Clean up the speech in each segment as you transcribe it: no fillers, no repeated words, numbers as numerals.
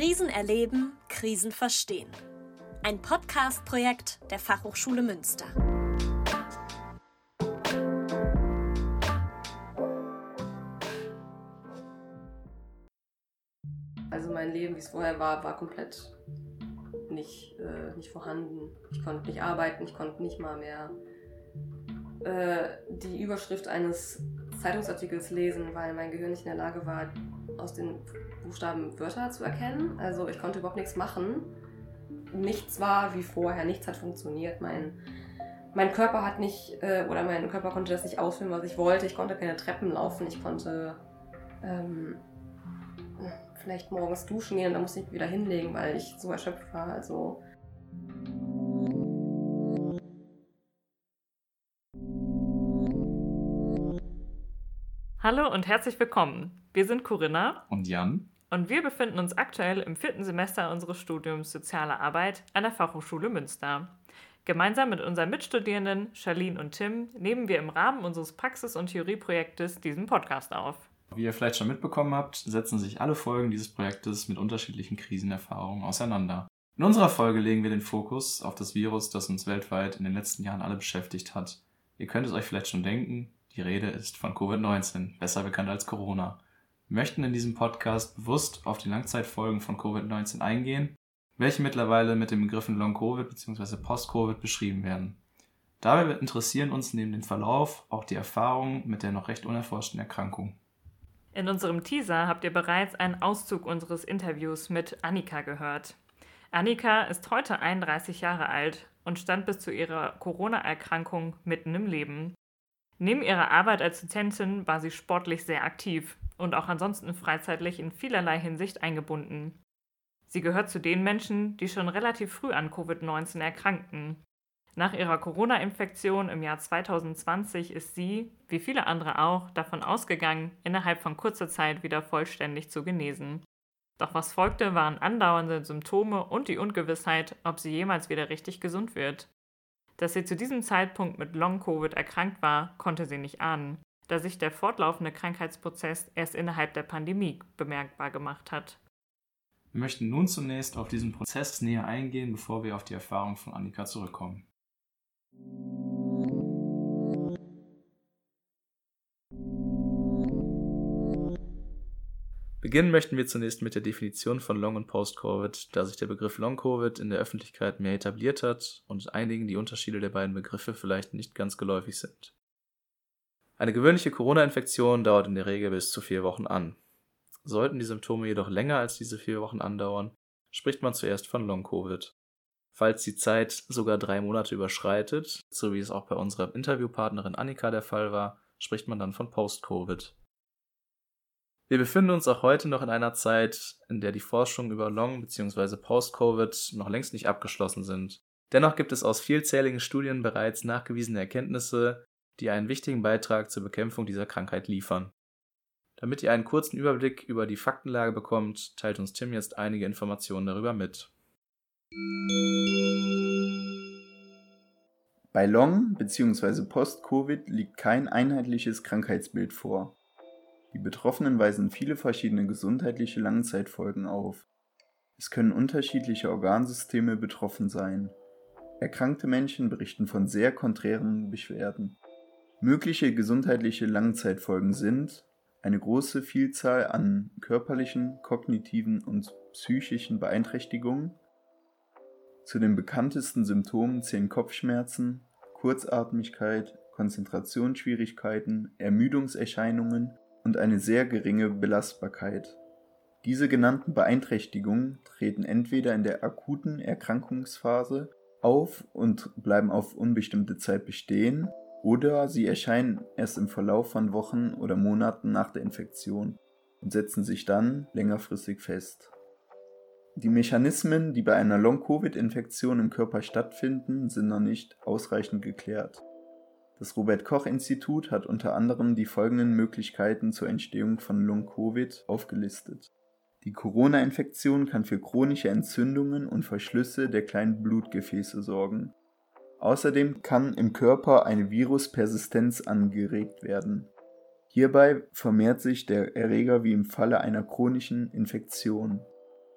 Krisen erleben, Krisen verstehen. Ein Podcast-Projekt der Fachhochschule Münster. Also mein Leben, wie es vorher war komplett nicht vorhanden. Ich konnte nicht arbeiten, ich konnte nicht mal mehr die Überschrift eines Zeitungsartikels lesen, weil mein Gehirn nicht in der Lage war, aus den Buchstaben Wörter zu erkennen. Also ich konnte überhaupt nichts machen. Nichts war wie vorher, nichts hat funktioniert. Mein Körper hat nicht, mein Körper konnte das nicht ausführen, was ich wollte. Ich konnte keine Treppen laufen, ich konnte vielleicht morgens duschen gehen und dann musste ich mich wieder hinlegen, weil ich so erschöpft war. Also Hallo und herzlich willkommen. Wir sind Corinna und Jan und wir befinden uns aktuell im 4. Semester unseres Studiums Soziale Arbeit an der Fachhochschule Münster. Gemeinsam mit unseren Mitstudierenden Charlene und Tim nehmen wir im Rahmen unseres Praxis- und Theorieprojektes diesen Podcast auf. Wie ihr vielleicht schon mitbekommen habt, setzen sich alle Folgen dieses Projektes mit unterschiedlichen Krisenerfahrungen auseinander. In unserer Folge legen wir den Fokus auf das Virus, das uns weltweit in den letzten Jahren alle beschäftigt hat. Ihr könnt es euch vielleicht schon denken, die Rede ist von Covid-19, besser bekannt als Corona. Wir möchten in diesem Podcast bewusst auf die Langzeitfolgen von Covid-19 eingehen, welche mittlerweile mit den Begriffen Long-Covid bzw. Post-Covid beschrieben werden. Dabei interessieren uns neben dem Verlauf auch die Erfahrungen mit der noch recht unerforschten Erkrankung. In unserem Teaser habt ihr bereits einen Auszug unseres Interviews mit Annika gehört. Annika ist heute 31 Jahre alt und stand bis zu ihrer Corona-Erkrankung mitten im Leben. Neben ihrer Arbeit als Dozentin war sie sportlich sehr aktiv und auch ansonsten freizeitlich in vielerlei Hinsicht eingebunden. Sie gehört zu den Menschen, die schon relativ früh an Covid-19 erkrankten. Nach ihrer Corona-Infektion im Jahr 2020 ist sie, wie viele andere auch, davon ausgegangen, innerhalb von kurzer Zeit wieder vollständig zu genesen. Doch was folgte, waren andauernde Symptome und die Ungewissheit, ob sie jemals wieder richtig gesund wird. Dass sie zu diesem Zeitpunkt mit Long-Covid erkrankt war, konnte sie nicht ahnen, da sich der fortlaufende Krankheitsprozess erst innerhalb der Pandemie bemerkbar gemacht hat. Wir möchten nun zunächst auf diesen Prozess näher eingehen, bevor wir auf die Erfahrung von Annika zurückkommen. Beginnen möchten wir zunächst mit der Definition von Long- und Post-Covid, da sich der Begriff Long-Covid in der Öffentlichkeit mehr etabliert hat und einigen die Unterschiede der beiden Begriffe vielleicht nicht ganz geläufig sind. Eine gewöhnliche Corona-Infektion dauert in der Regel bis zu 4 Wochen an. Sollten die Symptome jedoch länger als diese 4 Wochen andauern, spricht man zuerst von Long-Covid. Falls die Zeit sogar 3 Monate überschreitet, so wie es auch bei unserer Interviewpartnerin Annika der Fall war, spricht man dann von Post-Covid. Wir befinden uns auch heute noch in einer Zeit, in der die Forschung über Long- bzw. Post-Covid noch längst nicht abgeschlossen sind. Dennoch gibt es aus vielzähligen Studien bereits nachgewiesene Erkenntnisse, die einen wichtigen Beitrag zur Bekämpfung dieser Krankheit liefern. Damit ihr einen kurzen Überblick über die Faktenlage bekommt, teilt uns Tim jetzt einige Informationen darüber mit. Bei Long- bzw. Post-Covid liegt kein einheitliches Krankheitsbild vor. Die Betroffenen weisen viele verschiedene gesundheitliche Langzeitfolgen auf. Es können unterschiedliche Organsysteme betroffen sein. Erkrankte Menschen berichten von sehr konträren Beschwerden. Mögliche gesundheitliche Langzeitfolgen sind eine große Vielzahl an körperlichen, kognitiven und psychischen Beeinträchtigungen. Zu den bekanntesten Symptomen zählen Kopfschmerzen, Kurzatmigkeit, Konzentrationsschwierigkeiten, Ermüdungserscheinungen und eine sehr geringe Belastbarkeit. Diese genannten Beeinträchtigungen treten entweder in der akuten Erkrankungsphase auf und bleiben auf unbestimmte Zeit bestehen, oder sie erscheinen erst im Verlauf von Wochen oder Monaten nach der Infektion und setzen sich dann längerfristig fest. Die Mechanismen, die bei einer Long-Covid-Infektion im Körper stattfinden, sind noch nicht ausreichend geklärt. Das Robert-Koch-Institut hat unter anderem die folgenden Möglichkeiten zur Entstehung von Long-Covid aufgelistet. Die Corona-Infektion kann für chronische Entzündungen und Verschlüsse der kleinen Blutgefäße sorgen. Außerdem kann im Körper eine Viruspersistenz angeregt werden. Hierbei vermehrt sich der Erreger wie im Falle einer chronischen Infektion.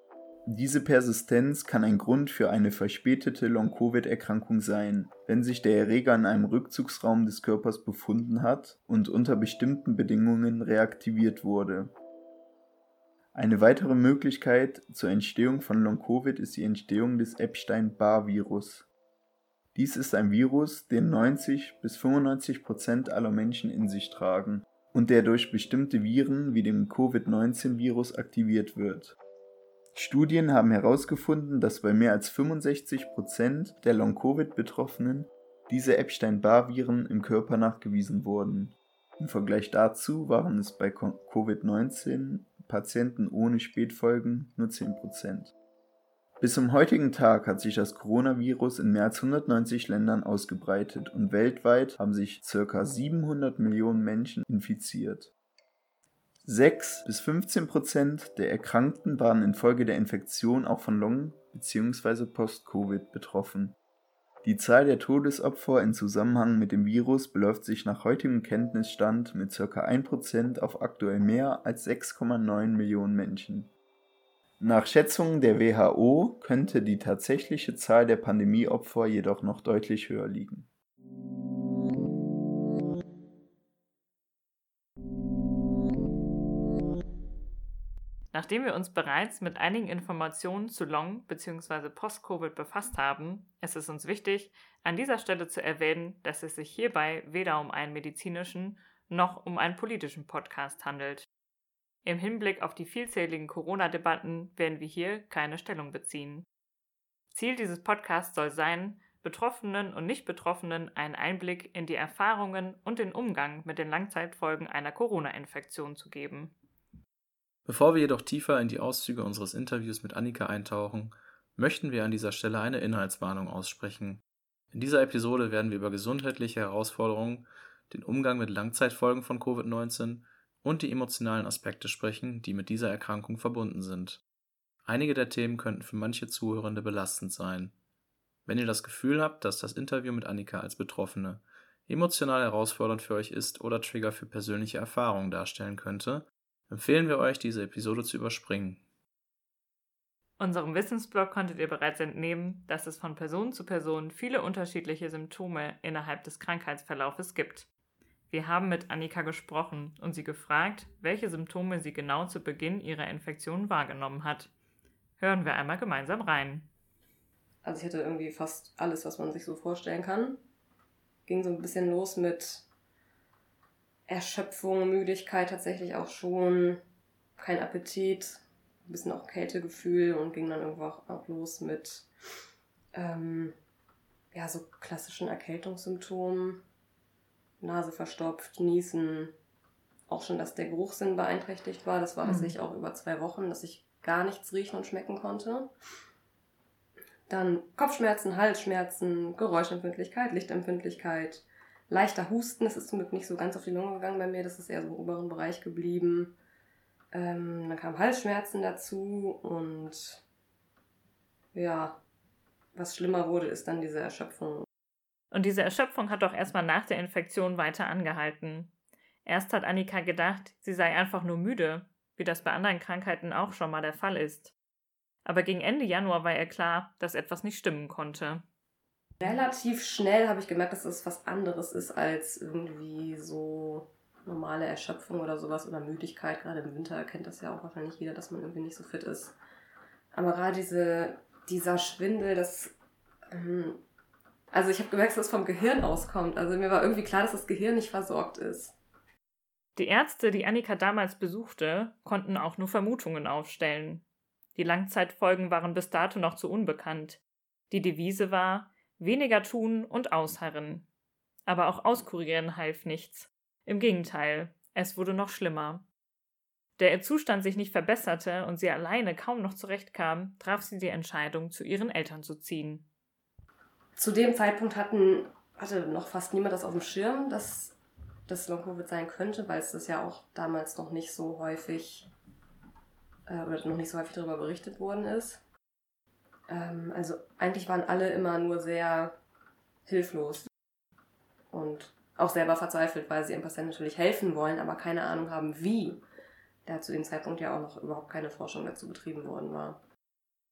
Diese Persistenz kann ein Grund für eine verspätete Long-Covid-Erkrankung sein, wenn sich der Erreger in einem Rückzugsraum des Körpers befunden hat und unter bestimmten Bedingungen reaktiviert wurde. Eine weitere Möglichkeit zur Entstehung von Long-Covid ist die Entstehung des Epstein-Barr-Virus. Dies ist ein Virus, den 90-95% aller Menschen in sich tragen und der durch bestimmte Viren wie dem Covid-19-Virus aktiviert wird. Studien haben herausgefunden, dass bei mehr als 65% der Long-Covid-Betroffenen diese Epstein-Barr-Viren im Körper nachgewiesen wurden. Im Vergleich dazu waren es bei Covid-19-Patienten ohne Spätfolgen nur 10%. Bis zum heutigen Tag hat sich das Coronavirus in mehr als 190 Ländern ausgebreitet und weltweit haben sich ca. 700 Millionen Menschen infiziert. 6-15% der Erkrankten waren infolge der Infektion auch von Long- bzw. Post-Covid betroffen. Die Zahl der Todesopfer in Zusammenhang mit dem Virus beläuft sich nach heutigem Kenntnisstand mit ca. 1% auf aktuell mehr als 6,9 Millionen Menschen. Nach Schätzungen der WHO könnte die tatsächliche Zahl der Pandemieopfer jedoch noch deutlich höher liegen. Nachdem wir uns bereits mit einigen Informationen zu Long- bzw. Post-Covid befasst haben, ist es uns wichtig, an dieser Stelle zu erwähnen, dass es sich hierbei weder um einen medizinischen noch um einen politischen Podcast handelt. Im Hinblick auf die vielzähligen Corona-Debatten werden wir hier keine Stellung beziehen. Ziel dieses Podcasts soll sein, Betroffenen und Nicht-Betroffenen einen Einblick in die Erfahrungen und den Umgang mit den Langzeitfolgen einer Corona-Infektion zu geben. Bevor wir jedoch tiefer in die Auszüge unseres Interviews mit Annika eintauchen, möchten wir an dieser Stelle eine Inhaltswarnung aussprechen. In dieser Episode werden wir über gesundheitliche Herausforderungen, den Umgang mit Langzeitfolgen von Covid-19 und die emotionalen Aspekte sprechen, die mit dieser Erkrankung verbunden sind. Einige der Themen könnten für manche Zuhörende belastend sein. Wenn ihr das Gefühl habt, dass das Interview mit Annika als Betroffene emotional herausfordernd für euch ist oder Trigger für persönliche Erfahrungen darstellen könnte, empfehlen wir euch, diese Episode zu überspringen. Unserem Wissensblog konntet ihr bereits entnehmen, dass es von Person zu Person viele unterschiedliche Symptome innerhalb des Krankheitsverlaufes gibt. Wir haben mit Annika gesprochen und sie gefragt, welche Symptome sie genau zu Beginn ihrer Infektion wahrgenommen hat. Hören wir einmal gemeinsam rein. Also ich hatte irgendwie fast alles, was man sich so vorstellen kann. Ging so ein bisschen los mit Erschöpfung, Müdigkeit tatsächlich auch schon, kein Appetit, ein bisschen auch Kältegefühl und ging dann irgendwo auch los mit so klassischen Erkältungssymptomen. Nase verstopft, Niesen, auch schon, dass der Geruchssinn beeinträchtigt war. Das war tatsächlich auch über 2 Wochen, dass ich gar nichts riechen und schmecken konnte. Dann Kopfschmerzen, Halsschmerzen, Geräuschempfindlichkeit, Lichtempfindlichkeit, leichter Husten. Das ist zum Glück nicht so ganz auf die Lunge gegangen bei mir, das ist eher so im oberen Bereich geblieben. Dann kamen Halsschmerzen dazu und ja, was schlimmer wurde, ist dann diese Erschöpfung. Und diese Erschöpfung hat auch erstmal nach der Infektion weiter angehalten. Erst hat Annika gedacht, sie sei einfach nur müde, wie das bei anderen Krankheiten auch schon mal der Fall ist. Aber gegen Ende Januar war ihr klar, dass etwas nicht stimmen konnte. Relativ schnell habe ich gemerkt, dass es was anderes ist als irgendwie so normale Erschöpfung oder sowas oder Müdigkeit. Gerade im Winter kennt das ja auch wahrscheinlich jeder, dass man irgendwie nicht so fit ist. Aber gerade dieser Schwindel, also ich habe gemerkt, dass es vom Gehirn auskommt. Also mir war irgendwie klar, dass das Gehirn nicht versorgt ist. Die Ärzte, die Annika damals besuchte, konnten auch nur Vermutungen aufstellen. Die Langzeitfolgen waren bis dato noch zu unbekannt. Die Devise war, weniger tun und ausharren. Aber auch auskurieren half nichts. Im Gegenteil, es wurde noch schlimmer. Da ihr Zustand sich nicht verbesserte und sie alleine kaum noch zurechtkam, traf sie die Entscheidung, zu ihren Eltern zu ziehen. Zu dem Zeitpunkt hatte noch fast niemand das auf dem Schirm, dass das Long-Covid sein könnte, weil es das ja auch damals noch nicht so häufig darüber berichtet worden ist. Also eigentlich waren alle immer nur sehr hilflos und auch selber verzweifelt, weil sie ihrem Patienten natürlich helfen wollen, aber keine Ahnung haben, wie. Da zu dem Zeitpunkt ja auch noch überhaupt keine Forschung dazu betrieben worden war.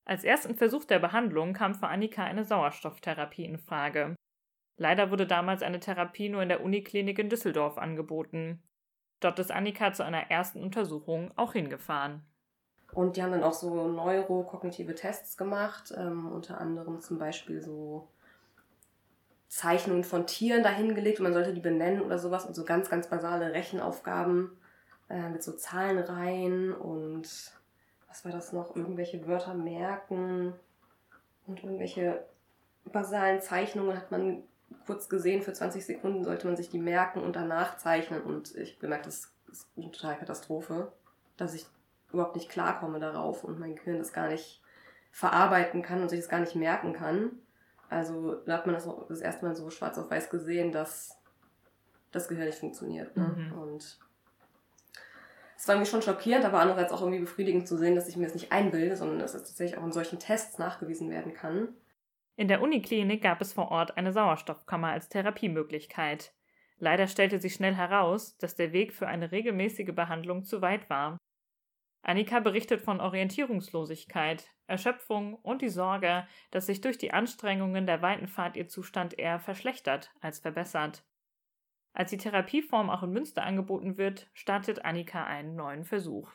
Als ersten Versuch der Behandlung kam für Annika eine Sauerstofftherapie in Frage. Leider wurde damals eine Therapie nur in der Uniklinik in Düsseldorf angeboten. Dort ist Annika zu einer ersten Untersuchung auch hingefahren. Und die haben dann auch so neurokognitive Tests gemacht, unter anderem zum Beispiel so Zeichnungen von Tieren dahingelegt und man sollte die benennen oder sowas und so ganz, ganz basale Rechenaufgaben mit so Zahlenreihen und was war das noch? Irgendwelche Wörter merken und irgendwelche basalen Zeichnungen hat man kurz gesehen, für 20 Sekunden sollte man sich die merken und danach zeichnen und ich bemerke, das ist eine totale Katastrophe, dass ich überhaupt nicht klarkomme darauf und mein Gehirn das gar nicht verarbeiten kann und sich das gar nicht merken kann. Also da hat man das erste Mal so schwarz auf weiß gesehen, dass das Gehirn nicht funktioniert. Ne? Mhm. Und es war irgendwie schon schockierend, aber andererseits auch irgendwie befriedigend zu sehen, dass ich mir das nicht einbilde, sondern dass es tatsächlich auch in solchen Tests nachgewiesen werden kann. In der Uniklinik gab es vor Ort eine Sauerstoffkammer als Therapiemöglichkeit. Leider stellte sich schnell heraus, dass der Weg für eine regelmäßige Behandlung zu weit war. Annika berichtet von Orientierungslosigkeit, Erschöpfung und die Sorge, dass sich durch die Anstrengungen der weiten Fahrt ihr Zustand eher verschlechtert als verbessert. Als die Therapieform auch in Münster angeboten wird, startet Annika einen neuen Versuch.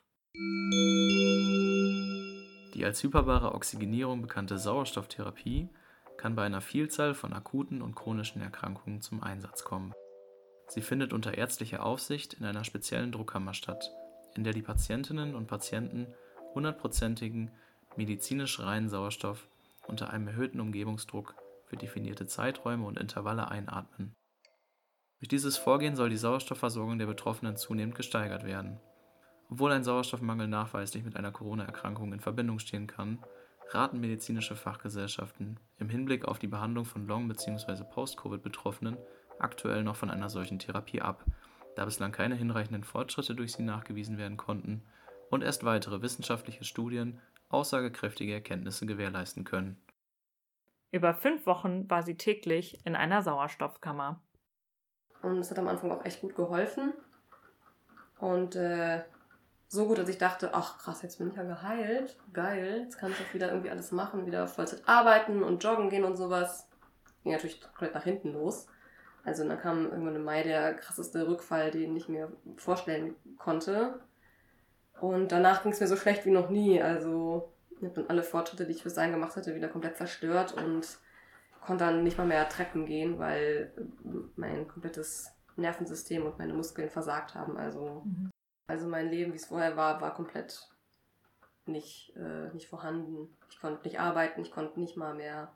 Die als hyperbare Oxygenierung bekannte Sauerstofftherapie kann bei einer Vielzahl von akuten und chronischen Erkrankungen zum Einsatz kommen. Sie findet unter ärztlicher Aufsicht in einer speziellen Druckkammer statt, in der die Patientinnen und Patienten 100%igen medizinisch reinen Sauerstoff unter einem erhöhten Umgebungsdruck für definierte Zeiträume und Intervalle einatmen. Durch dieses Vorgehen soll die Sauerstoffversorgung der Betroffenen zunehmend gesteigert werden. Obwohl ein Sauerstoffmangel nachweislich mit einer Corona-Erkrankung in Verbindung stehen kann, raten medizinische Fachgesellschaften im Hinblick auf die Behandlung von Long- bzw. Post-Covid-Betroffenen aktuell noch von einer solchen Therapie ab, da bislang keine hinreichenden Fortschritte durch sie nachgewiesen werden konnten und erst weitere wissenschaftliche Studien aussagekräftige Erkenntnisse gewährleisten können. Über 5 Wochen war sie täglich in einer Sauerstoffkammer. Und es hat am Anfang auch echt gut geholfen. Und so gut, dass ich dachte, ach krass, jetzt bin ich ja geheilt. Geil, jetzt kann ich auch wieder irgendwie alles machen, wieder Vollzeit arbeiten und joggen gehen und sowas. Ging natürlich komplett nach hinten los. Also dann kam irgendwann im Mai der krasseste Rückfall, den ich mir vorstellen konnte. Und danach ging es mir so schlecht wie noch nie. Also ich habe dann alle Fortschritte, die ich bis dahin gemacht hatte, wieder komplett zerstört und konnte dann nicht mal mehr Treppen gehen, weil mein komplettes Nervensystem und meine Muskeln versagt haben. Also mein Leben, wie es vorher war komplett nicht vorhanden. Ich konnte nicht arbeiten, ich konnte nicht mal mehr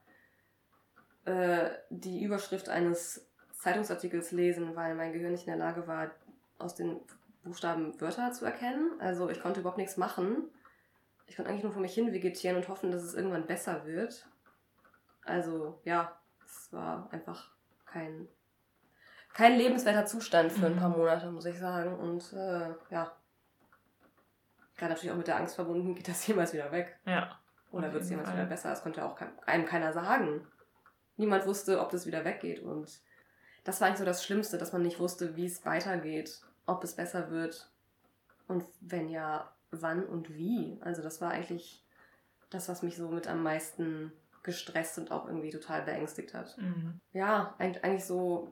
die Überschrift eines Zeitungsartikels lesen, weil mein Gehirn nicht in der Lage war, aus den Buchstaben Wörter zu erkennen. Also ich konnte überhaupt nichts machen. Ich konnte eigentlich nur vor mich hin vegetieren und hoffen, dass es irgendwann besser wird. Also ja, es war einfach kein lebenswerter Zustand für ein paar Monate, muss ich sagen. Und ja, gerade natürlich auch mit der Angst verbunden, geht das jemals wieder weg? Ja. Oder wird es jemals wieder besser? Das konnte auch einem keiner sagen. Niemand wusste, ob das wieder weggeht. Und das war eigentlich so das Schlimmste, dass man nicht wusste, wie es weitergeht, ob es besser wird und wenn ja, wann und wie. Also das war eigentlich das, was mich so mit am meisten gestresst und auch irgendwie total beängstigt hat. Mhm. Ja, eigentlich so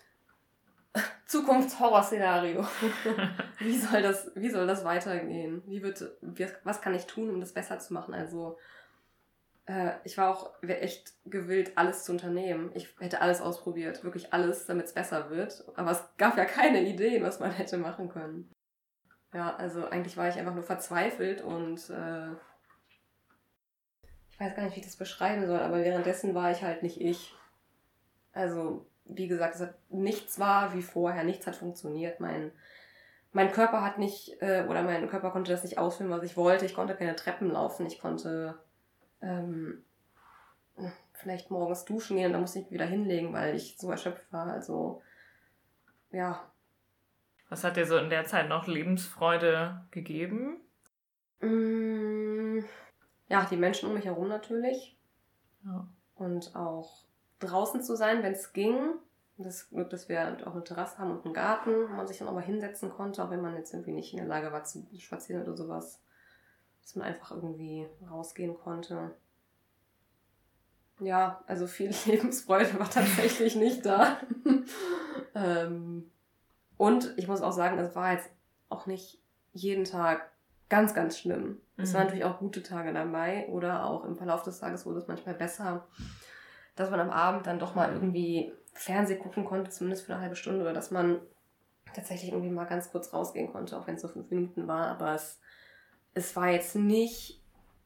Zukunftshorrorszenario. Wie soll das weitergehen? Was kann ich tun, um das besser zu machen? Also ich war auch echt gewillt, alles zu unternehmen. Ich hätte alles ausprobiert, wirklich alles, damit es besser wird. Aber es gab ja keine Ideen, was man hätte machen können. Ja, also eigentlich war ich einfach nur verzweifelt und ich weiß gar nicht, wie ich das beschreiben soll, aber währenddessen war ich halt nicht ich. Also, wie gesagt, nichts war wie vorher, nichts hat funktioniert. Mein Körper hat nicht, oder mein Körper konnte das nicht ausführen, was ich wollte. Ich konnte keine Treppen laufen, ich konnte vielleicht morgens duschen gehen und dann musste ich mich wieder hinlegen, weil ich so erschöpft war. Also, ja. Was hat dir so in der Zeit noch Lebensfreude gegeben? Ja, die Menschen um mich herum natürlich. Ja. Und auch draußen zu sein, wenn es ging. Das Glück, dass wir auch eine Terrasse haben und einen Garten, wo man sich dann auch mal hinsetzen konnte, auch wenn man jetzt irgendwie nicht in der Lage war zu spazieren oder sowas. dass man einfach irgendwie rausgehen konnte. Ja, also viel Lebensfreude war tatsächlich nicht da. Und ich muss auch sagen, es war jetzt auch nicht jeden Tag ganz, ganz schlimm. Es waren natürlich auch gute Tage dabei oder auch im Verlauf des Tages wurde es manchmal besser, dass man am Abend dann doch mal irgendwie Fernsehen gucken konnte, zumindest für eine halbe Stunde, oder dass man tatsächlich irgendwie mal ganz kurz rausgehen konnte, auch wenn es nur 5 Minuten war. Aber es war jetzt nicht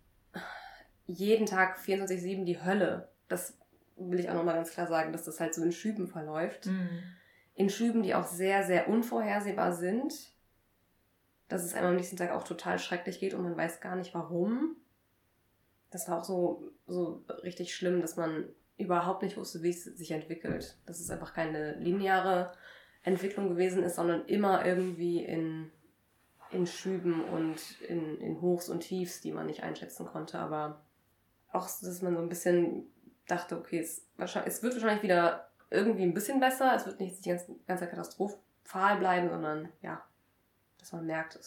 jeden Tag 24/7 die Hölle. Das will ich auch nochmal ganz klar sagen, dass das halt so in Schüben verläuft. In Schüben, die auch sehr, sehr unvorhersehbar sind. Dass es einem am nächsten Tag auch total schrecklich geht und man weiß gar nicht warum. Das war auch so richtig schlimm, dass man überhaupt nicht wusste, wie es sich entwickelt. Dass es einfach keine lineare Entwicklung gewesen ist, sondern immer irgendwie in Schüben und in Hochs und Tiefs, die man nicht einschätzen konnte. Aber auch, dass man so ein bisschen dachte, okay, es wird wahrscheinlich wieder irgendwie ein bisschen besser. Es wird nicht die ganze katastrophal bleiben, sondern ja, dass man merkt,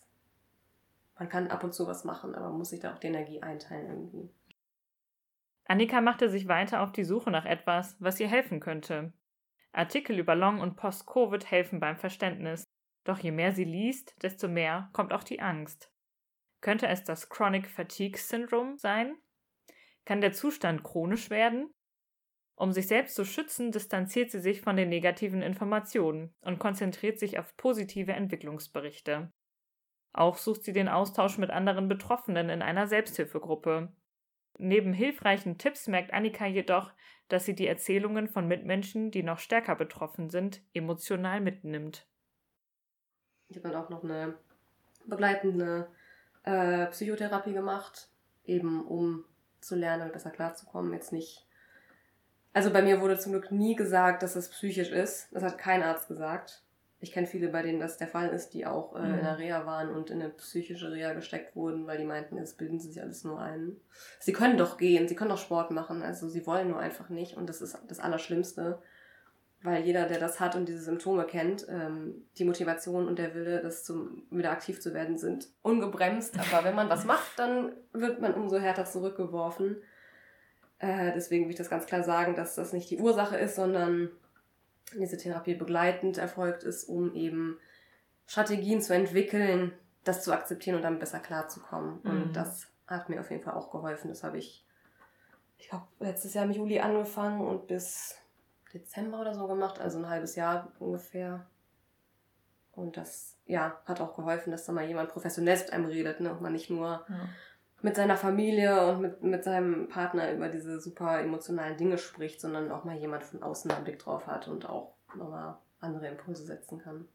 man kann ab und zu was machen, aber man muss sich da auch die Energie einteilen irgendwie. Annika machte sich weiter auf die Suche nach etwas, was ihr helfen könnte. Artikel über Long- und Post-Covid helfen beim Verständnis. Doch je mehr sie liest, desto mehr kommt auch die Angst. Könnte es das Chronic Fatigue Syndrome sein? Kann der Zustand chronisch werden? Um sich selbst zu schützen, distanziert sie sich von den negativen Informationen und konzentriert sich auf positive Entwicklungsberichte. Auch sucht sie den Austausch mit anderen Betroffenen in einer Selbsthilfegruppe. Neben hilfreichen Tipps merkt Annika jedoch, dass sie die Erzählungen von Mitmenschen, die noch stärker betroffen sind, emotional mitnimmt. Ich habe dann auch noch eine begleitende Psychotherapie gemacht, eben um zu lernen, besser klarzukommen. Jetzt nicht. Also bei mir wurde zum Glück nie gesagt, dass es psychisch ist. Das hat kein Arzt gesagt. Ich kenne viele, bei denen das der Fall ist, die auch in der Reha waren und in eine psychische Reha gesteckt wurden, weil die meinten, jetzt bilden sie sich alles nur ein. Sie können doch gehen, sie können doch Sport machen, also sie wollen nur einfach nicht und das ist das Allerschlimmste, weil jeder, der das hat und diese Symptome kennt, die Motivation und der Wille, wieder aktiv zu werden, sind ungebremst, aber wenn man was macht, dann wird man umso härter zurückgeworfen. Deswegen will ich das ganz klar sagen, dass das nicht die Ursache ist, sondern diese Therapie begleitend erfolgt ist, um eben Strategien zu entwickeln, das zu akzeptieren und damit besser klarzukommen. Und das hat mir auf jeden Fall auch geholfen. Das habe ich glaube, letztes Jahr im Juli angefangen und bis Dezember oder so gemacht, also ein halbes Jahr ungefähr. Und das, hat auch geholfen, dass da mal jemand professionell mit einem redet, ne? Und man nicht nur mit seiner Familie und mit seinem Partner über diese super emotionalen Dinge spricht, sondern auch mal jemand von außen einen Blick drauf hat und auch nochmal andere Impulse setzen kann.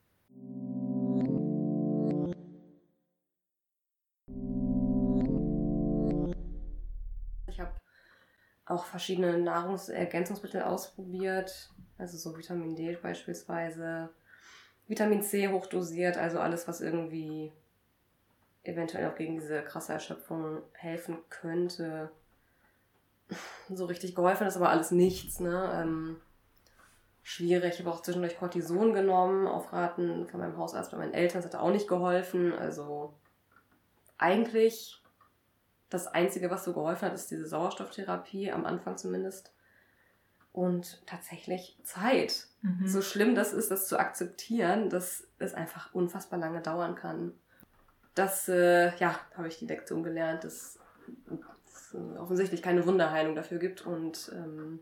Ich habe auch verschiedene Nahrungsergänzungsmittel ausprobiert, also so Vitamin D beispielsweise, Vitamin C hochdosiert, also alles, was irgendwie eventuell auch gegen diese krasse Erschöpfung helfen könnte. So richtig geholfen ist aber alles nichts, ne? Schwierig. Ich habe auch zwischendurch Cortison genommen, auf Raten von meinem Hausarzt bei meinen Eltern. Das hat auch nicht geholfen. Also eigentlich das Einzige, was so geholfen hat, ist diese Sauerstofftherapie, am Anfang zumindest. Und tatsächlich Zeit. So schlimm das ist, das zu akzeptieren, dass es einfach unfassbar lange dauern kann. Das, habe ich die Lektion gelernt, dass es offensichtlich keine Wunderheilung dafür gibt und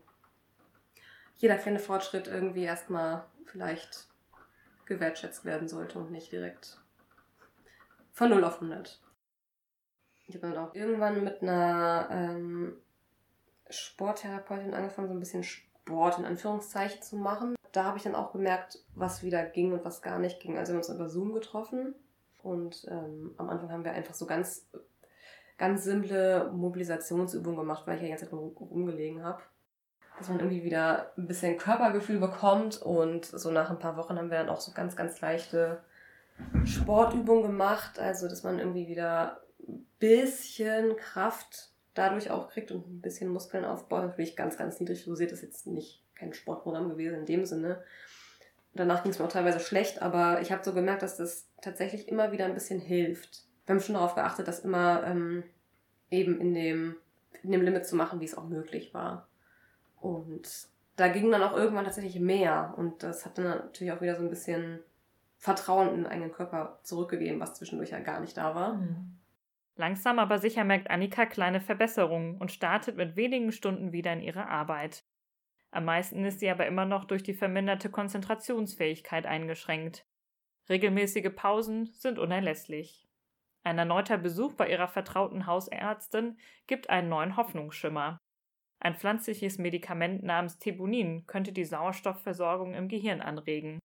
jeder kleine Fortschritt irgendwie erstmal vielleicht gewertschätzt werden sollte und nicht direkt von 0 auf 100. Ich habe dann auch irgendwann mit einer Sporttherapeutin angefangen, so ein bisschen Sport in Anführungszeichen zu machen. Da habe ich dann auch gemerkt, was wieder ging und was gar nicht ging. Also wir haben uns über Zoom getroffen. Und am Anfang haben wir einfach so ganz, ganz simple Mobilisationsübungen gemacht, weil ich ja die ganze Zeit rumgelegen habe. Dass man irgendwie wieder ein bisschen Körpergefühl bekommt und so nach ein paar Wochen haben wir dann auch so ganz, ganz leichte Sportübungen gemacht. Also dass man irgendwie wieder ein bisschen Kraft dadurch auch kriegt und ein bisschen Muskeln aufbaut. Natürlich ganz, ganz niedrig dosiert, das ist jetzt nicht kein Sportprogramm gewesen in dem Sinne. Danach ging es mir auch teilweise schlecht, aber ich habe so gemerkt, dass das tatsächlich immer wieder ein bisschen hilft. wir haben schon darauf geachtet, das immer eben in dem Limit zu machen, wie es auch möglich war. Und da ging dann auch irgendwann tatsächlich mehr. Und das hat dann natürlich auch wieder so ein bisschen Vertrauen in den eigenen Körper zurückgegeben, was zwischendurch ja gar nicht da war. Langsam aber sicher merkt Annika kleine Verbesserungen und startet mit wenigen Stunden wieder in ihre Arbeit. Am meisten ist sie aber immer noch durch die verminderte Konzentrationsfähigkeit eingeschränkt. Regelmäßige Pausen sind unerlässlich. Ein erneuter Besuch bei ihrer vertrauten Hausärztin gibt einen neuen Hoffnungsschimmer. Ein pflanzliches Medikament namens Thebonin könnte die Sauerstoffversorgung im Gehirn anregen.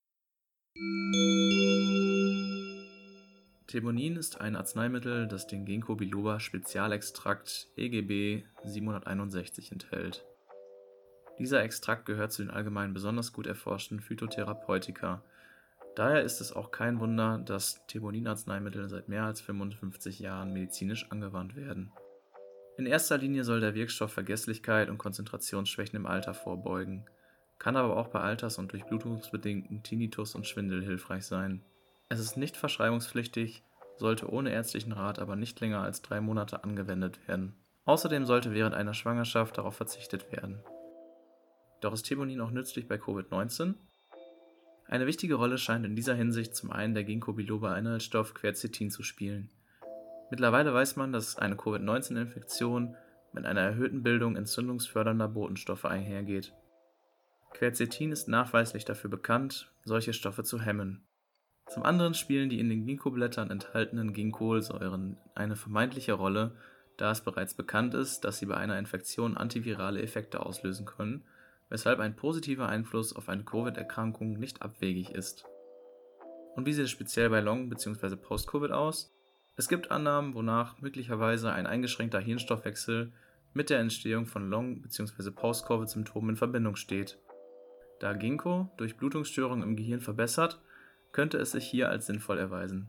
Thebonin ist ein Arzneimittel, das den Ginkgo biloba Spezialextrakt EGB 761 enthält. Dieser Extrakt gehört zu den allgemein besonders gut erforschten Phytotherapeutika. Daher ist es auch kein Wunder, dass Thebonin-Arzneimittel seit mehr als 55 Jahren medizinisch angewandt werden. In erster Linie soll der Wirkstoff Vergesslichkeit und Konzentrationsschwächen im Alter vorbeugen, kann aber auch bei alters- und durchblutungsbedingten Tinnitus und Schwindel hilfreich sein. Es ist nicht verschreibungspflichtig, sollte ohne ärztlichen Rat aber nicht länger als 3 Monate angewendet werden. Außerdem sollte während einer Schwangerschaft darauf verzichtet werden. Doch ist Thebonin auch nützlich bei Covid-19? Eine wichtige Rolle scheint in dieser Hinsicht zum einen der Ginkgo biloba-Inhaltsstoff Quercetin zu spielen. Mittlerweile weiß man, dass eine Covid-19-Infektion mit einer erhöhten Bildung entzündungsfördernder Botenstoffe einhergeht. Quercetin ist nachweislich dafür bekannt, solche Stoffe zu hemmen. Zum anderen spielen die in den Ginkgo-Blättern enthaltenen Ginkolsäuren eine vermeintliche Rolle, da es bereits bekannt ist, dass sie bei einer Infektion antivirale Effekte auslösen können, weshalb ein positiver Einfluss auf eine Covid-Erkrankung nicht abwegig ist. Und wie sieht es speziell bei Long- bzw. Post-Covid aus? Es gibt Annahmen, wonach möglicherweise ein eingeschränkter Hirnstoffwechsel mit der Entstehung von Long- bzw. Post-Covid-Symptomen in Verbindung steht. Da Ginkgo durch Blutungsstörungen im Gehirn verbessert, könnte es sich hier als sinnvoll erweisen.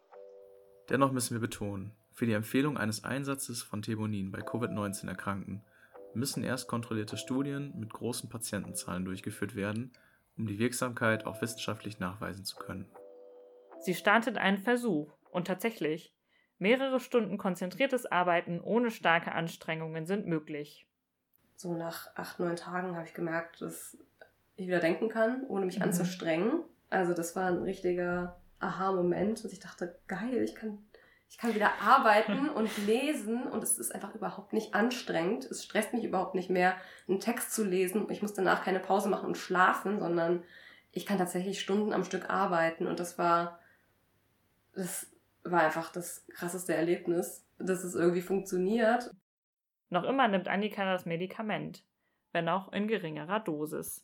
Dennoch müssen wir betonen, für die Empfehlung eines Einsatzes von Thebonin bei Covid-19-Erkrankten müssen erst kontrollierte Studien mit großen Patientenzahlen durchgeführt werden, um die Wirksamkeit auch wissenschaftlich nachweisen zu können. Sie startet einen Versuch und tatsächlich, mehrere Stunden konzentriertes Arbeiten ohne starke Anstrengungen sind möglich. So nach 8, 9 Tagen habe ich gemerkt, dass ich wieder denken kann, ohne mich anzustrengen. Also das war ein richtiger Aha-Moment und ich dachte, geil, ich kann wieder arbeiten und lesen und es ist einfach überhaupt nicht anstrengend. Es stresst mich überhaupt nicht mehr, einen Text zu lesen. Ich muss danach keine Pause machen und schlafen, sondern ich kann tatsächlich Stunden am Stück arbeiten und das war einfach das krasseste Erlebnis, dass es irgendwie funktioniert. Noch immer nimmt Annika das Medikament, wenn auch in geringerer Dosis.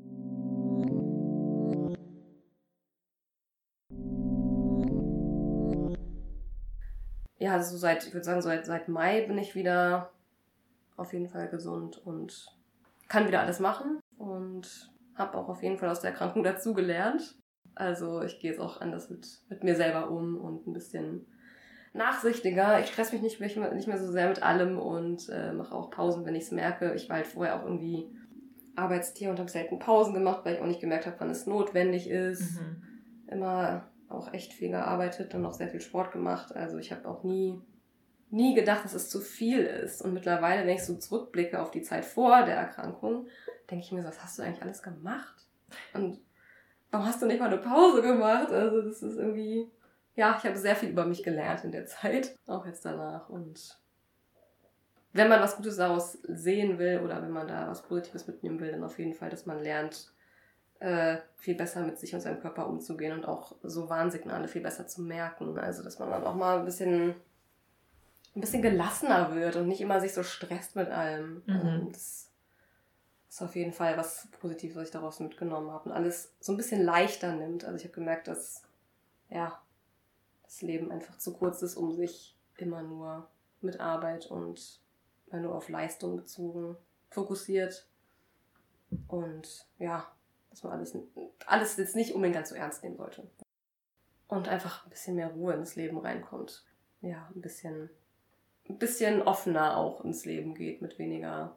Ja, also ich würde sagen, seit Mai bin ich wieder auf jeden Fall gesund und kann wieder alles machen und habe auch auf jeden Fall aus der Erkrankung dazugelernt. Also ich gehe jetzt auch anders mit mir selber um und ein bisschen nachsichtiger. Ich stress mich nicht mehr so sehr mit allem und mache auch Pausen, wenn ich es merke. Ich war halt vorher auch irgendwie Arbeitstier und habe selten Pausen gemacht, weil ich auch nicht gemerkt habe, wann es notwendig ist. Immer auch echt viel gearbeitet und auch sehr viel Sport gemacht. Also ich habe auch nie gedacht, dass es zu viel ist. Und mittlerweile, wenn ich so zurückblicke auf die Zeit vor der Erkrankung, denke ich mir so, was hast du eigentlich alles gemacht? Und warum hast du nicht mal eine Pause gemacht? Also das ist irgendwie, ja, ich habe sehr viel über mich gelernt in der Zeit, auch jetzt danach. Und wenn man was Gutes daraus sehen will oder wenn man da was Positives mitnehmen will, dann auf jeden Fall, dass man lernt, viel besser mit sich und seinem Körper umzugehen und auch so Warnsignale viel besser zu merken. Also, dass man dann auch mal ein bisschen gelassener wird und nicht immer sich so stresst mit allem. Das ist auf jeden Fall was Positives, was ich daraus mitgenommen habe und alles so ein bisschen leichter nimmt. Also ich habe gemerkt, dass das Leben einfach zu kurz ist, um sich immer nur mit Arbeit und nur auf Leistung bezogen fokussiert. Und ja, dass man alles jetzt nicht unbedingt ganz so ernst nehmen sollte. Und einfach ein bisschen mehr Ruhe ins Leben reinkommt. Ja, ein bisschen offener auch ins Leben geht, mit weniger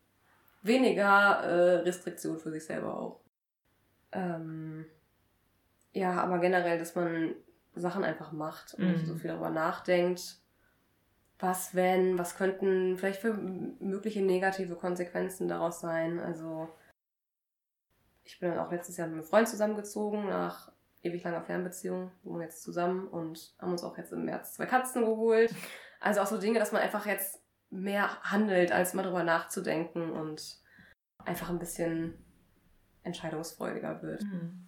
Restriktion für sich selber auch. Ja, aber generell, dass man Sachen einfach macht und nicht so viel darüber nachdenkt, was wenn, was könnten vielleicht für mögliche negative Konsequenzen daraus sein. Also ich bin dann auch letztes Jahr mit einem Freund zusammengezogen nach ewig langer Fernbeziehung, wir wohnen jetzt zusammen und haben uns auch jetzt im März 2 Katzen geholt. Also auch so Dinge, dass man einfach jetzt mehr handelt, als mal drüber nachzudenken und einfach ein bisschen entscheidungsfreudiger wird.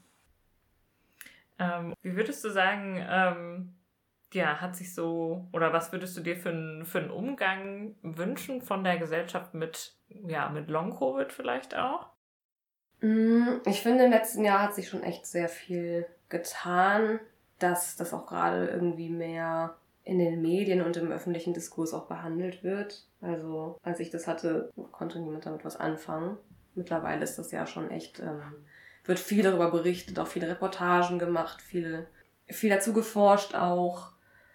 Wie würdest du sagen, hat sich so, oder was würdest du dir für einen Umgang wünschen von der Gesellschaft mit Long-Covid vielleicht auch? Ich finde, im letzten Jahr hat sich schon echt sehr viel getan, dass das auch gerade irgendwie mehr in den Medien und im öffentlichen Diskurs auch behandelt wird. Also als ich das hatte, konnte niemand damit was anfangen. Mittlerweile ist das ja schon echt, wird viel darüber berichtet, auch viele Reportagen gemacht, viel dazu geforscht auch.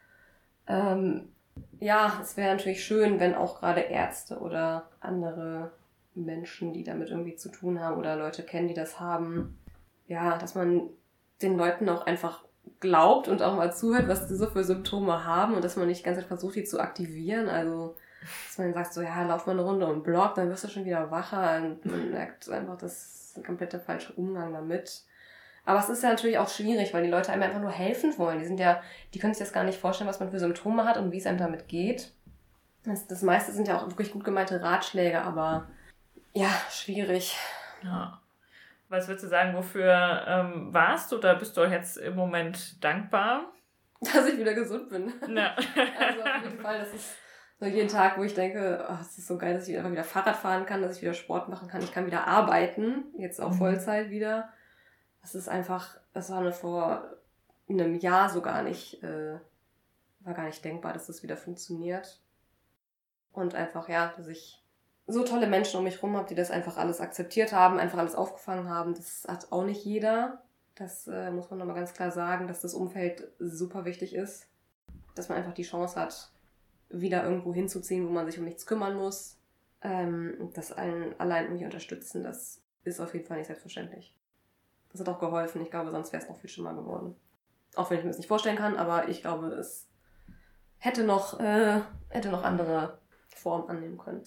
Es wäre natürlich schön, wenn auch gerade Ärzte oder andere Menschen, die damit irgendwie zu tun haben oder Leute kennen, die das haben, dass man den Leuten auch einfach glaubt und auch mal zuhört, was die so für Symptome haben und dass man nicht die ganze Zeit versucht, die zu aktivieren. Also, dass man sagt so, lauf mal eine Runde um den Block, dann wirst du schon wieder wacher und man merkt einfach, das ist ein kompletter falscher Umgang damit. Aber es ist ja natürlich auch schwierig, weil die Leute einem einfach nur helfen wollen. Die können sich das gar nicht vorstellen, was man für Symptome hat und wie es einem damit geht. Das meiste sind ja auch wirklich gut gemeinte Ratschläge, aber schwierig. Ja. Was würdest du sagen, wofür warst du oder bist du jetzt im Moment dankbar? Dass ich wieder gesund bin. Ja. Also auf jeden Fall, das ist so jeden Tag, wo ich denke, es ist so geil, dass ich einfach wieder Fahrrad fahren kann, dass ich wieder Sport machen kann, ich kann wieder arbeiten, jetzt auch Vollzeit wieder. Das ist einfach, das war vor einem Jahr so gar nicht denkbar, dass das wieder funktioniert. Und einfach, dass ich so tolle Menschen um mich rum habe, die das einfach alles akzeptiert haben, einfach alles aufgefangen haben. Das hat auch nicht jeder. Das muss man nochmal ganz klar sagen, dass das Umfeld super wichtig ist. Dass man einfach die Chance hat, wieder irgendwo hinzuziehen, wo man sich um nichts kümmern muss. Das allen allein irgendwie unterstützen, das ist auf jeden Fall nicht selbstverständlich. Das hat auch geholfen. Ich glaube, sonst wäre es noch viel schlimmer geworden. Auch wenn ich mir das nicht vorstellen kann, aber ich glaube, es hätte noch andere Formen annehmen können.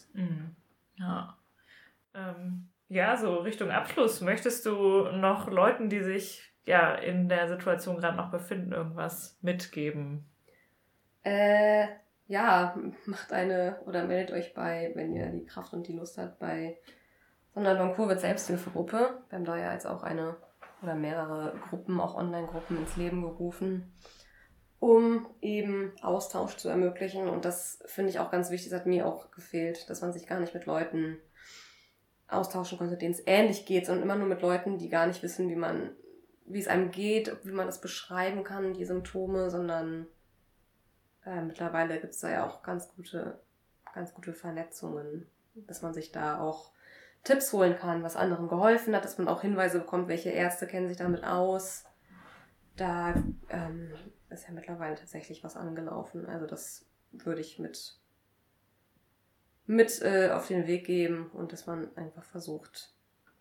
Ja. So Richtung Abschluss. Möchtest du noch Leuten, die sich in der Situation gerade noch befinden, irgendwas mitgeben? Macht oder meldet euch wenn ihr die Kraft und die Lust habt, bei so einer Long-Covid-Selbsthilfegruppe. Wir haben da ja jetzt auch eine oder mehrere Gruppen, auch Online-Gruppen ins Leben gerufen, um eben Austausch zu ermöglichen. Und das finde ich auch ganz wichtig, das hat mir auch gefehlt, dass man sich gar nicht mit Leuten austauschen konnte, denen es ähnlich geht, sondern immer nur mit Leuten, die gar nicht wissen, wie es einem geht, wie man das beschreiben kann, die Symptome, sondern mittlerweile gibt es da ja auch ganz gute Vernetzungen, dass man sich da auch Tipps holen kann, was anderen geholfen hat, dass man auch Hinweise bekommt, welche Ärzte kennen sich damit aus. Da ist ja mittlerweile tatsächlich was angelaufen. Also das würde ich mit auf den Weg geben und dass man einfach versucht,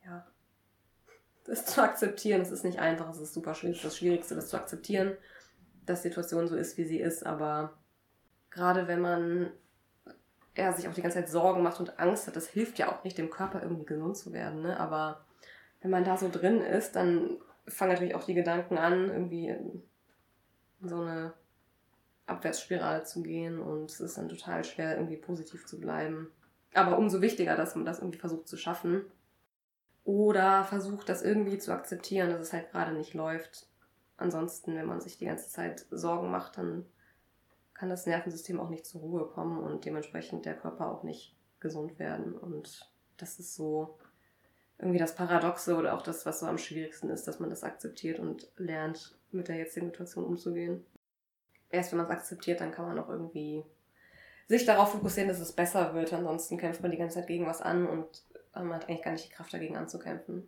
das zu akzeptieren. Es ist nicht einfach, es ist super schwierig. Das Schwierigste, das zu akzeptieren, dass die Situation so ist, wie sie ist. Aber gerade wenn man sich auch die ganze Zeit Sorgen macht und Angst hat, das hilft ja auch nicht, dem Körper irgendwie gesund zu werden. Ne? Aber wenn man da so drin ist, dann fangen natürlich auch die Gedanken an, irgendwie in so eine Abwärtsspirale zu gehen und es ist dann total schwer, irgendwie positiv zu bleiben. Aber umso wichtiger, dass man das irgendwie versucht zu schaffen oder versucht, das irgendwie zu akzeptieren, dass es halt gerade nicht läuft. Ansonsten, wenn man sich die ganze Zeit Sorgen macht, dann kann das Nervensystem auch nicht zur Ruhe kommen und dementsprechend der Körper auch nicht gesund werden. Und das ist so irgendwie das Paradoxe oder auch das, was so am schwierigsten ist, dass man das akzeptiert und lernt, mit der jetzigen Situation umzugehen. Erst wenn man es akzeptiert, dann kann man auch irgendwie sich darauf fokussieren, dass es besser wird. Ansonsten kämpft man die ganze Zeit gegen was an und man hat eigentlich gar nicht die Kraft, dagegen anzukämpfen.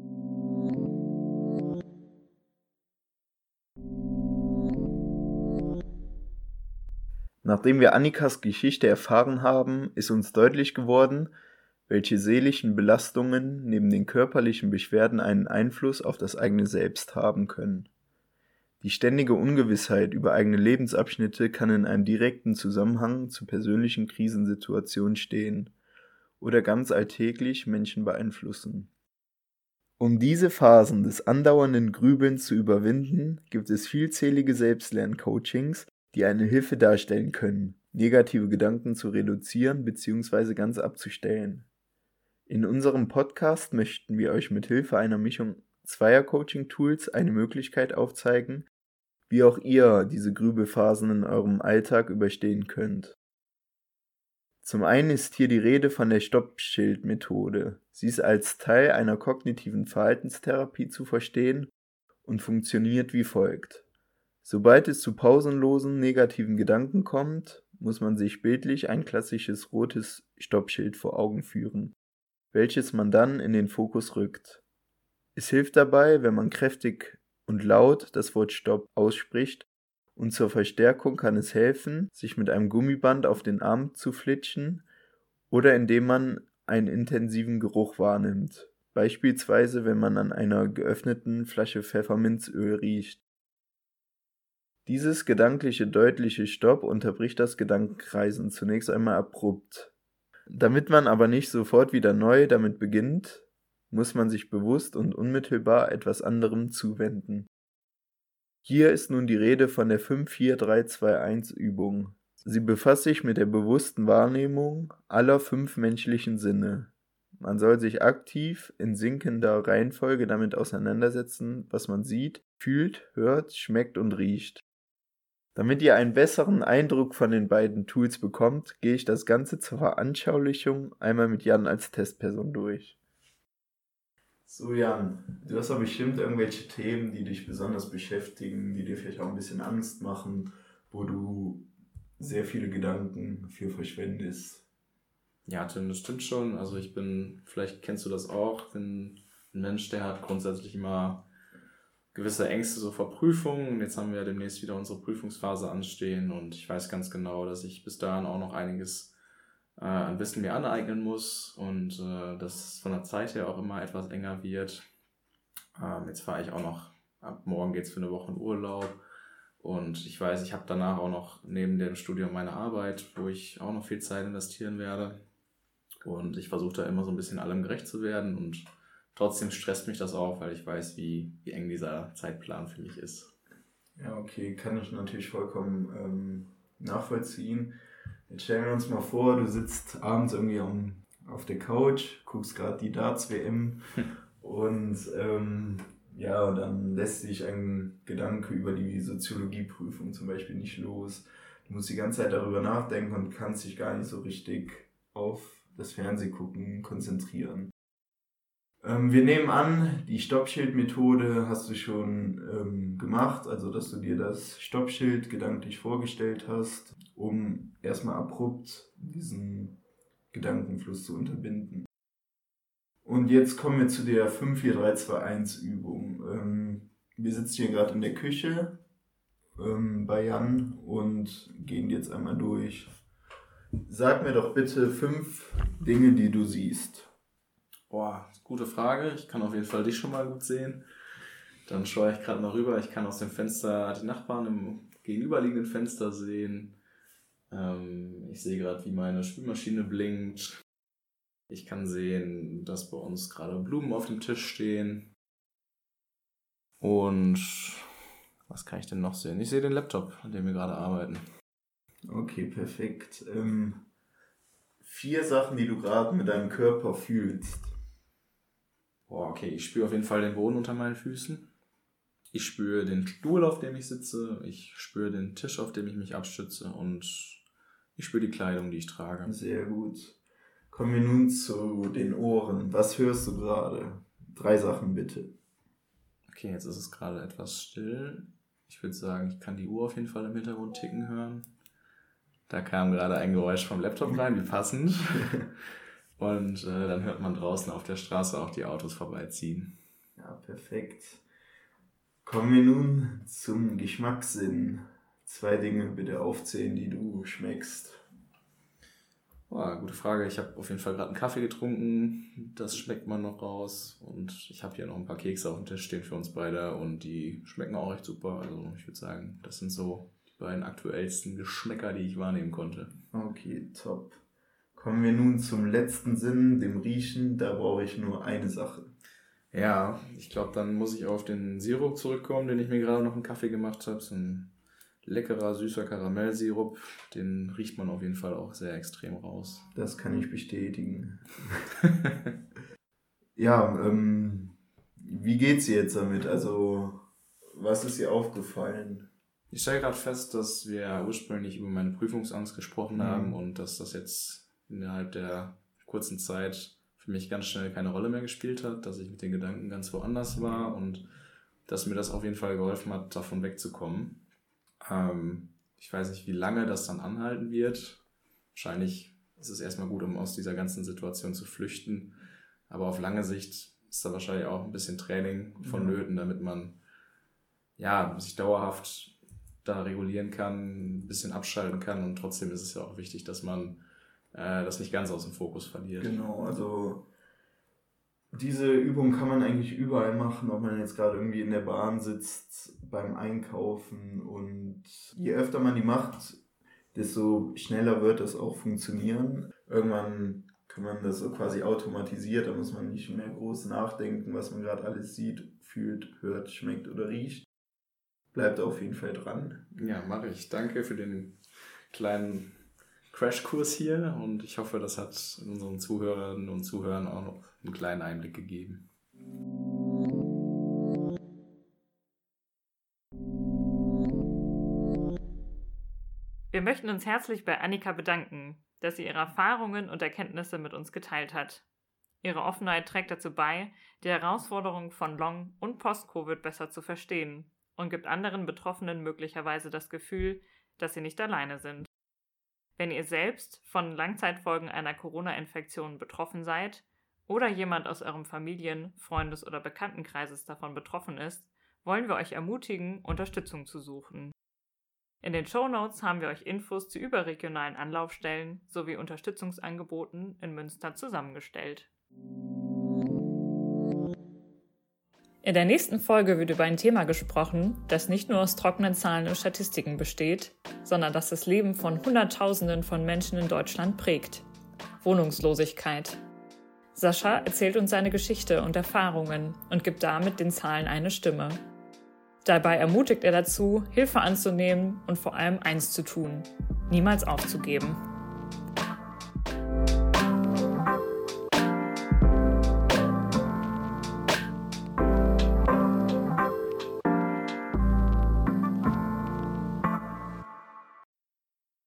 Nachdem wir Annikas Geschichte erfahren haben, ist uns deutlich geworden, welche seelischen Belastungen neben den körperlichen Beschwerden einen Einfluss auf das eigene Selbst haben können. Die ständige Ungewissheit über eigene Lebensabschnitte kann in einem direkten Zusammenhang zu persönlichen Krisensituationen stehen oder ganz alltäglich Menschen beeinflussen. Um diese Phasen des andauernden Grübelns zu überwinden, gibt es vielzählige Selbstlerncoachings, die eine Hilfe darstellen können, negative Gedanken zu reduzieren bzw. ganz abzustellen. In unserem Podcast möchten wir euch mit Hilfe einer Mischung zweier Coaching-Tools eine Möglichkeit aufzeigen, wie auch ihr diese Grübelphasen in eurem Alltag überstehen könnt. Zum einen ist hier die Rede von der Stoppschild-Methode. Sie ist als Teil einer kognitiven Verhaltenstherapie zu verstehen und funktioniert wie folgt. Sobald es zu pausenlosen negativen Gedanken kommt, muss man sich bildlich ein klassisches rotes Stoppschild vor Augen führen, welches man dann in den Fokus rückt. Es hilft dabei, wenn man kräftig und laut das Wort Stopp ausspricht, und zur Verstärkung kann es helfen, sich mit einem Gummiband auf den Arm zu flitschen oder indem man einen intensiven Geruch wahrnimmt, beispielsweise wenn man an einer geöffneten Flasche Pfefferminzöl riecht. Dieses gedankliche deutliche Stopp unterbricht das Gedankenkreisen zunächst einmal abrupt. Damit man aber nicht sofort wieder neu damit beginnt, muss man sich bewusst und unmittelbar etwas anderem zuwenden. Hier ist nun die Rede von der 5-4-3-2-1-Übung. Sie befasst sich mit der bewussten Wahrnehmung aller 5 menschlichen Sinne. Man soll sich aktiv in sinkender Reihenfolge damit auseinandersetzen, was man sieht, fühlt, hört, schmeckt und riecht. Damit ihr einen besseren Eindruck von den beiden Tools bekommt, gehe ich das Ganze zur Veranschaulichung einmal mit Jan als Testperson durch. So Jan, du hast doch bestimmt irgendwelche Themen, die dich besonders beschäftigen, die dir vielleicht auch ein bisschen Angst machen, wo du sehr viele Gedanken für verschwendest. Ja, Tim, das stimmt schon. Also vielleicht kennst du das auch, bin ein Mensch, der hat grundsätzlich immer gewisse Ängste so vor Prüfungen. Und jetzt haben wir ja demnächst wieder unsere Prüfungsphase anstehen und ich weiß ganz genau, dass ich bis dahin auch noch einiges an Wissen mir aneignen muss und dass es von der Zeit her auch immer etwas enger wird. Jetzt fahre ich auch noch, ab morgen geht es für eine Woche in Urlaub und ich weiß, ich habe danach auch noch neben dem Studium meine Arbeit, wo ich auch noch viel Zeit investieren werde und ich versuche da immer so ein bisschen allem gerecht zu werden und trotzdem stresst mich das auch, weil ich weiß, wie eng dieser Zeitplan für mich ist. Ja, okay, kann ich natürlich vollkommen nachvollziehen. Jetzt stellen wir uns mal vor, du sitzt abends irgendwie auf der Couch, guckst gerade die Darts-WM und dann lässt sich ein Gedanke über die Soziologieprüfung zum Beispiel nicht los. Du musst die ganze Zeit darüber nachdenken und kannst dich gar nicht so richtig auf das Fernsehgucken konzentrieren. Wir nehmen an, die Stoppschild-Methode hast du schon gemacht, also dass du dir das Stoppschild gedanklich vorgestellt hast, um erstmal abrupt diesen Gedankenfluss zu unterbinden. Und jetzt kommen wir zu der 5-4-3-2-1-Übung. Wir sitzen hier gerade in der Küche bei Jan und gehen jetzt einmal durch. Sag mir doch bitte 5 Dinge, die du siehst. Boah, gute Frage. Ich kann auf jeden Fall dich schon mal gut sehen. Dann schaue ich gerade mal rüber. Ich kann aus dem Fenster die Nachbarn im gegenüberliegenden Fenster sehen. Ich sehe gerade, wie meine Spülmaschine blinkt. Ich kann sehen, dass bei uns gerade Blumen auf dem Tisch stehen. Und was kann ich denn noch sehen? Ich sehe den Laptop, an dem wir gerade arbeiten. Okay, perfekt. 4 Sachen, die du gerade mit deinem Körper fühlst. Boah, okay, ich spüre auf jeden Fall den Boden unter meinen Füßen. Ich spüre den Stuhl, auf dem ich sitze. Ich spüre den Tisch, auf dem ich mich abstütze. Und ich spüre die Kleidung, die ich trage. Sehr gut. Kommen wir nun zu den Ohren. Was hörst du gerade? 3 Sachen bitte. Okay, jetzt ist es gerade etwas still. Ich würde sagen, ich kann die Uhr auf jeden Fall im Hintergrund ticken hören. Da kam gerade ein Geräusch vom Laptop rein, wie passend. Und dann hört man draußen auf der Straße auch die Autos vorbeiziehen. Ja, perfekt. Kommen wir nun zum Geschmackssinn. 2 Dinge bitte aufzählen, die du schmeckst. Gute Frage. Ich habe auf jeden Fall gerade einen Kaffee getrunken. Das schmeckt man noch raus. Und ich habe hier noch ein paar Kekse auf dem Tisch stehen für uns beide. Und die schmecken auch echt super. Also ich würde sagen, das sind so die beiden aktuellsten Geschmäcker, die ich wahrnehmen konnte. Okay, top. Kommen wir nun zum letzten Sinn, dem Riechen. Da brauche ich nur eine Sache. Ja, ich glaube, dann muss ich auf den Sirup zurückkommen, den ich mir gerade noch einen Kaffee gemacht habe. So ein leckerer, süßer Karamellsirup. Den riecht man auf jeden Fall auch sehr extrem raus. Das kann ich bestätigen. Ja, wie geht's dir jetzt damit? Also, was ist dir aufgefallen? Ich stelle gerade fest, dass wir ursprünglich über meine Prüfungsangst gesprochen haben und dass das jetzt innerhalb der kurzen Zeit für mich ganz schnell keine Rolle mehr gespielt hat, dass ich mit den Gedanken ganz woanders war und dass mir das auf jeden Fall geholfen hat, davon wegzukommen. Ich weiß nicht, wie lange das dann anhalten wird. Wahrscheinlich ist es erstmal gut, um aus dieser ganzen Situation zu flüchten. Aber auf lange Sicht ist da wahrscheinlich auch ein bisschen Training vonnöten, damit man sich dauerhaft da regulieren kann, ein bisschen abschalten kann. Und trotzdem ist es ja auch wichtig, dass man das nicht ganz aus dem Fokus verliert. Genau, also diese Übung kann man eigentlich überall machen, ob man jetzt gerade irgendwie in der Bahn sitzt, beim Einkaufen, und je öfter man die macht, desto schneller wird das auch funktionieren. Irgendwann kann man das so quasi automatisiert, da muss man nicht mehr groß nachdenken, was man gerade alles sieht, fühlt, hört, schmeckt oder riecht. Bleibt auf jeden Fall dran. Ja, mache ich. Danke für den kleinen Crashkurs hier und ich hoffe, das hat unseren Zuhörerinnen und Zuhörern auch noch einen kleinen Einblick gegeben. Wir möchten uns herzlich bei Annika bedanken, dass sie ihre Erfahrungen und Erkenntnisse mit uns geteilt hat. Ihre Offenheit trägt dazu bei, die Herausforderungen von Long- und Post-Covid besser zu verstehen und gibt anderen Betroffenen möglicherweise das Gefühl, dass sie nicht alleine sind. Wenn ihr selbst von Langzeitfolgen einer Corona-Infektion betroffen seid oder jemand aus eurem Familien-, Freundes- oder Bekanntenkreises davon betroffen ist, wollen wir euch ermutigen, Unterstützung zu suchen. In den Shownotes haben wir euch Infos zu überregionalen Anlaufstellen sowie Unterstützungsangeboten in Münster zusammengestellt. In der nächsten Folge wird über ein Thema gesprochen, das nicht nur aus trockenen Zahlen und Statistiken besteht, sondern das das Leben von Hunderttausenden von Menschen in Deutschland prägt: Wohnungslosigkeit. Sascha erzählt uns seine Geschichte und Erfahrungen und gibt damit den Zahlen eine Stimme. Dabei ermutigt er dazu, Hilfe anzunehmen und vor allem eins zu tun: niemals aufzugeben.